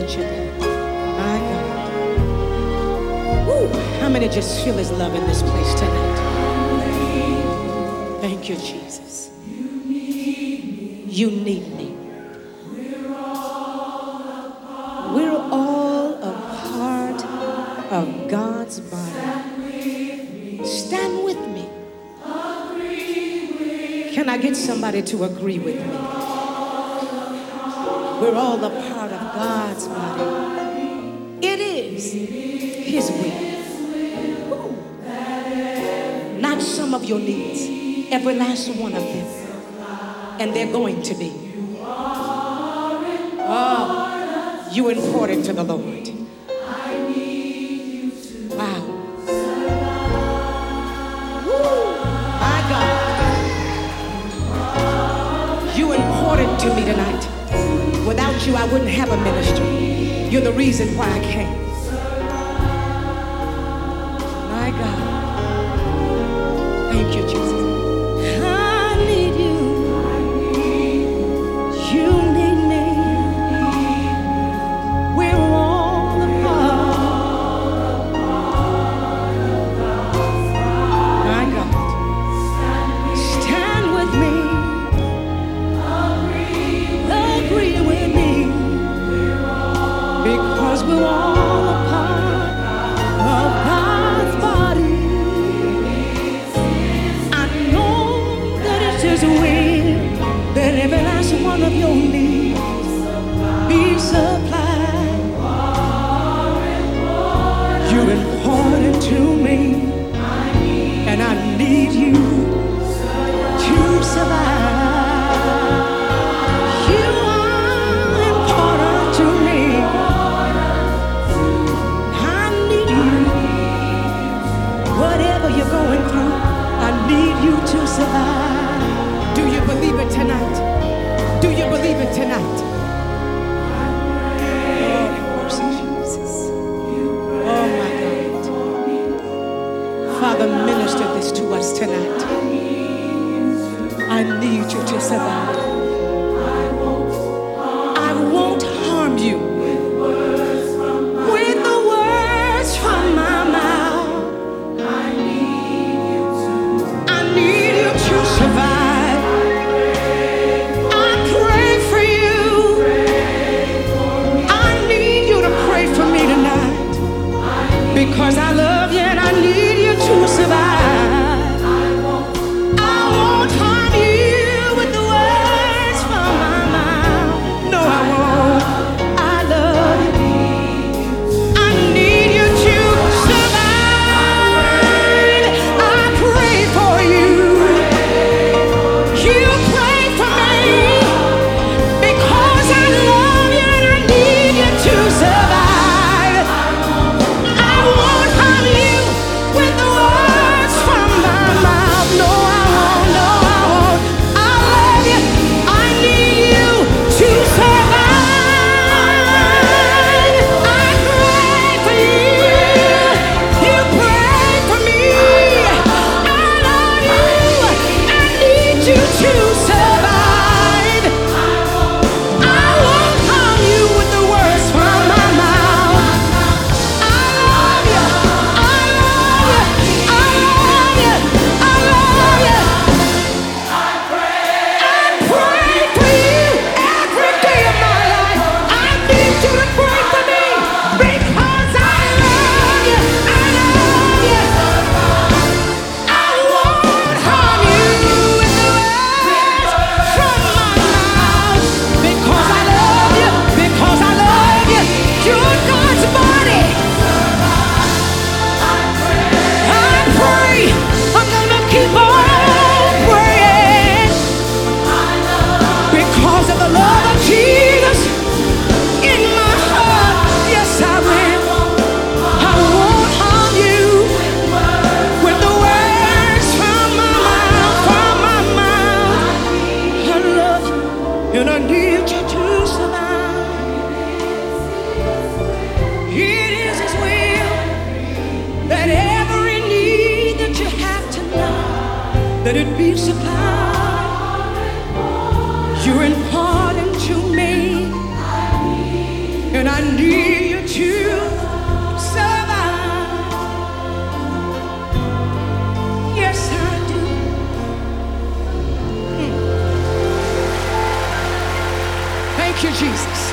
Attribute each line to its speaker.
Speaker 1: that you did. My God. Woo. How many just feel his love in this place tonight? Thank you, Jesus. You need me. We're all a part of God's body. Stand with me. Can I get somebody to agree with me? We're all a part of God's body. It is his will. Not some of your needs, every last one of them. And they're going to be. Oh, you're important to the Lord. Wow. Woo, my God. You're important to me tonight. Without you, I wouldn't have a ministry. You're the reason why I came. My God. Thank you, Jesus. I need you. You need me. We're all a part. My God. Stand with me. Agree with me. Because we're all a part of God's body. I know that it's his will that every last one of your needs be supplied. You're important to me, and I need you to survive. You are important to me. I need you. Whatever you're going through, I need you to survive. Do you believe it tonight? Do you believe it tonight? Oh, mercy, Jesus. Oh, my God. Father, minister this to us tonight. I need you to survive. I won't harm you with the words from my mouth. I need you to survive. I pray for you. I need you to pray for me tonight. Because I love you and I need you to survive. I won't harm you with the words from my mouth. No, I won't. I love you. I need you to survive. I pray for you. You pray for me. Because I love you and I need you to survive. I won't harm you with the words from my mouth. No, I won't. No, I won't. I love you. I need you to survive. I pray for you. You pray for me. I love you. I need you to survive. I won't harm you with the words from my mouth. I love you. I love you. I love you. I love you. I pray for you every day of my life. I need you to pray for me because I love you. I love you. I won't harm you with the words from my mouth because I love you. Because I love you. You're God's body. I pray. I'm gonna keep on praying because of the love of Jesus in my heart. Yes, I will. I won't harm you with the words from my mouth. From my mouth. I love you and I need you to survive. It is his will that every need that you have tonight, that it be supplied. You're important to me, and and I need you to survive. Yes, I do. Thank you, Jesus.